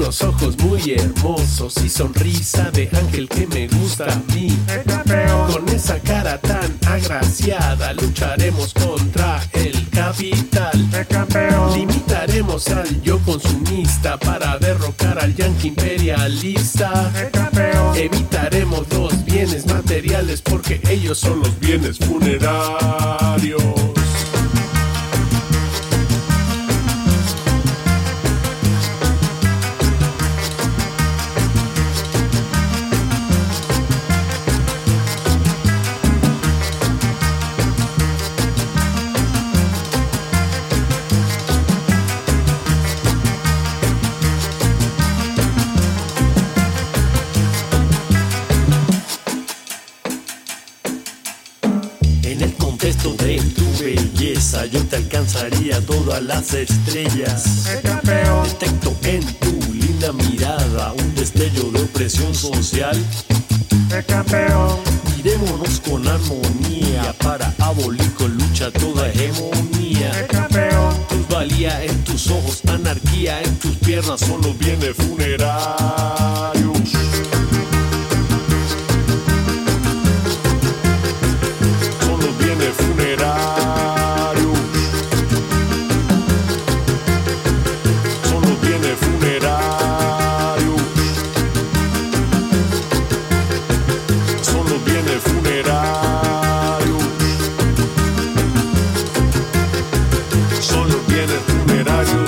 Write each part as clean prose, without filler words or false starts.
unos ojos muy hermosos y sonrisa de ángel que me gusta a mí. Con esa cara tan agraciada lucharemos contra el capital. Limitaremos al yo consumista para derrocar al yanqui imperialista. Evitaremos los bienes materiales porque ellos son los bienes funerarios. De tu belleza yo te alcanzaría todas las estrellas. Detecto en tu linda mirada un destello de opresión social. Mirémonos con armonía para abolir con lucha toda hegemonía. Plusvalía en tus ojos, anarquía en tus piernas, son los bienes funerarios. Funerarios. Son los bienes funerarios. Son los bienes funerarios. Son los bienes funerarios.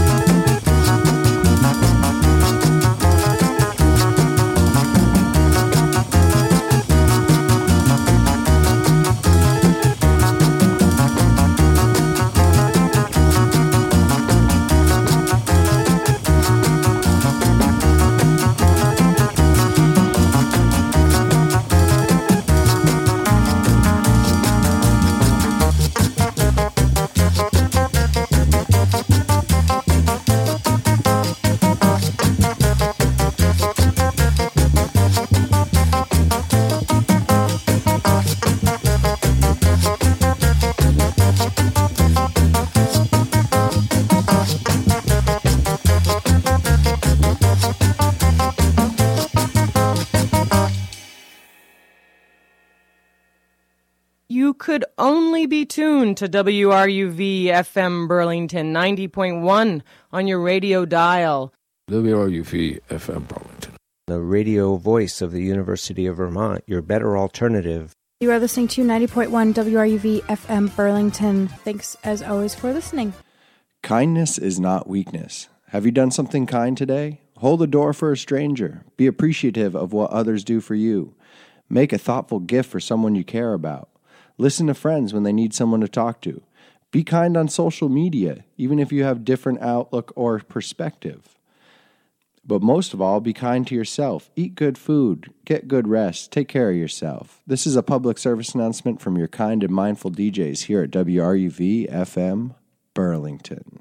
You could only be tuned to WRUV FM Burlington 90.1 on your radio dial. WRUV FM Burlington. The radio voice of the University of Vermont, your better alternative. You are listening to 90.1 WRUV FM Burlington. Thanks, as always, for listening. Kindness is not weakness. Have you done something kind today? Hold the door for a stranger. Be appreciative of what others do for you. Make a thoughtful gift for someone you care about. Listen to friends when they need someone to talk to. Be kind on social media, even if you have different outlook or perspective. But most of all, be kind to yourself. Eat good food. Get good rest. Take care of yourself. This is a public service announcement from your kind and mindful DJs here at WRUV FM Burlington.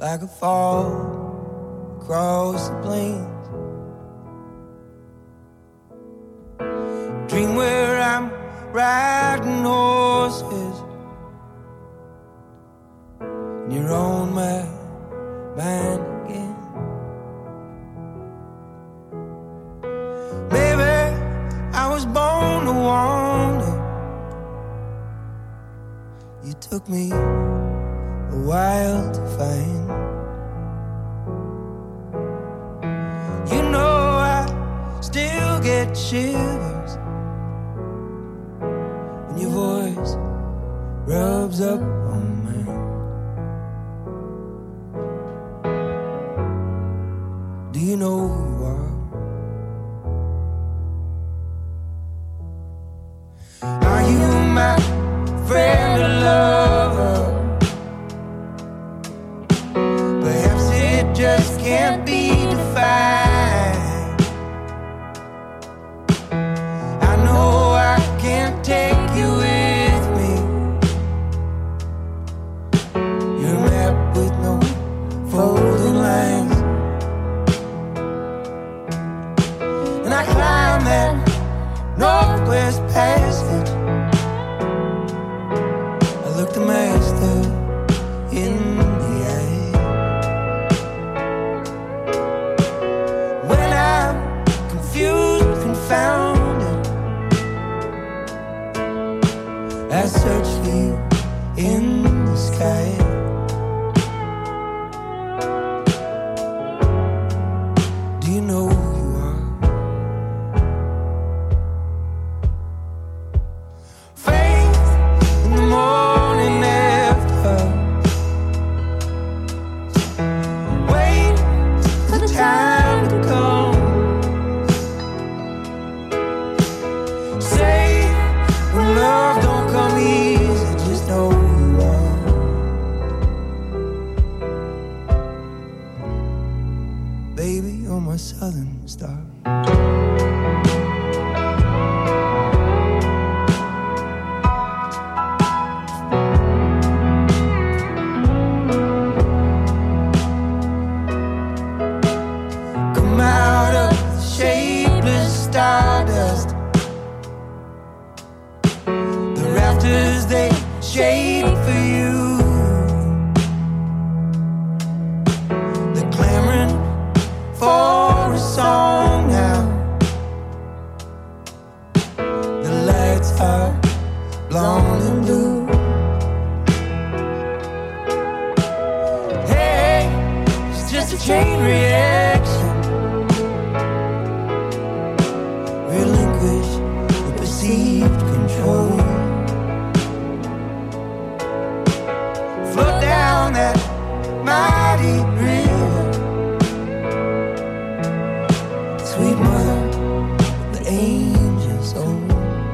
like a fall across the plains. Dream where I'm riding horses and you're on my mind again. Baby, I was born to wander. You took me a while to find. You know I still get shivers when your voice rubs up on mine. Do you know who you are? Are you my friend or lover? Perhaps it just can't be defined. I know I can't take you with me. You're a map with no folding lines, and I climb that Northwest Passage. I look the master in the eye. When I'm confused, confounded, I search for you in the sky. Do you know who you are? Faith in the morning after. Wait for the time to come. Say when love don't come easy, just know who you are. Baby, you're my southern star. Come out of the shapeless stardust. The rafters, they shade for you. They're clamoring for a song now. The lights are blonde and blue. Hey, it's just a chain reaction. Relinquish the perceived control. Float down that mighty river. Sweet mother, the angels own.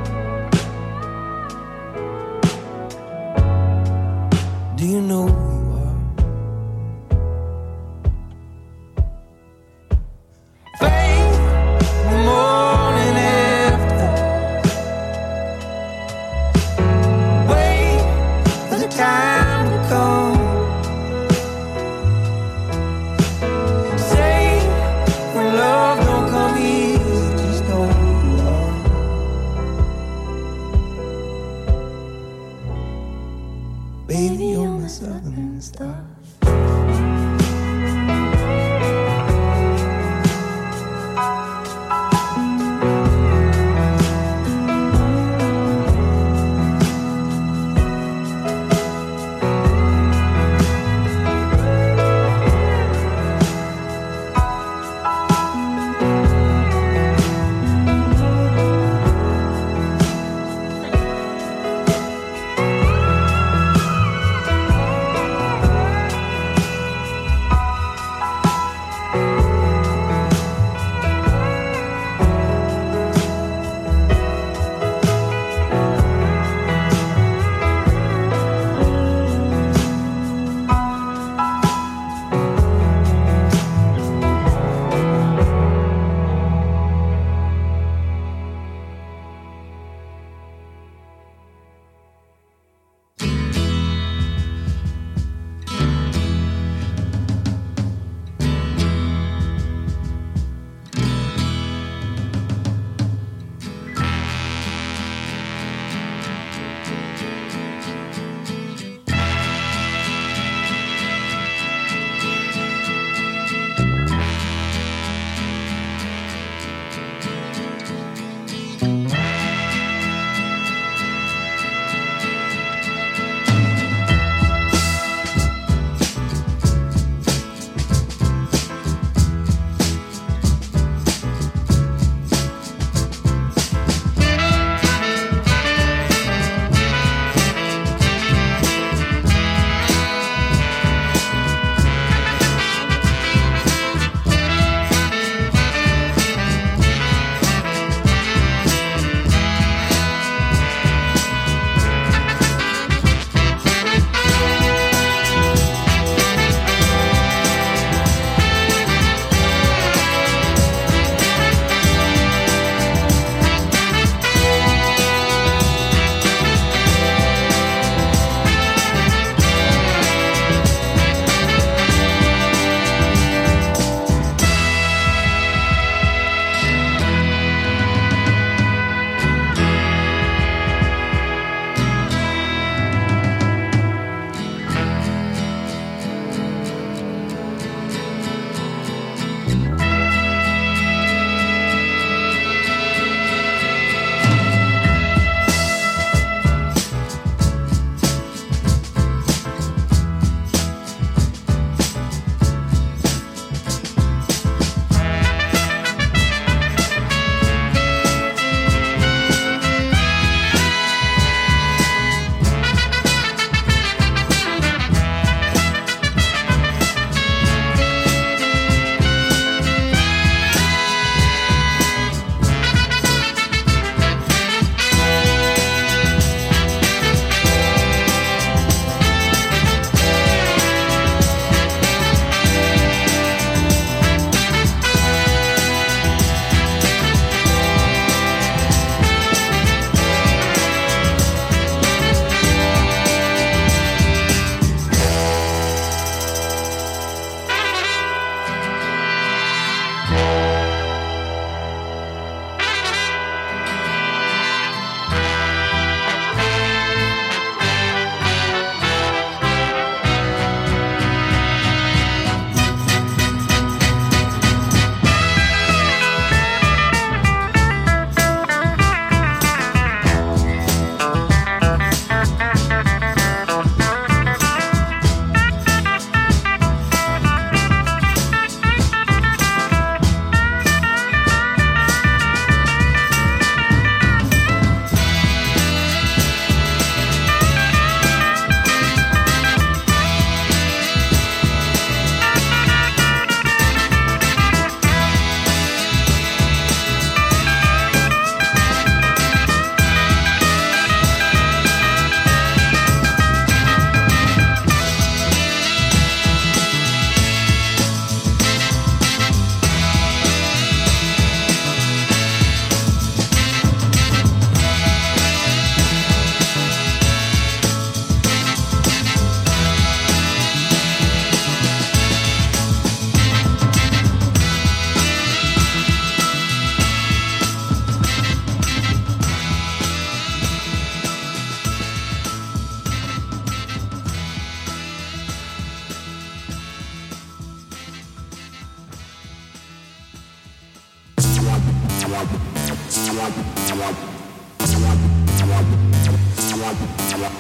Do you know who you are? Faith in the morning after. Wait for the time to come. Swap.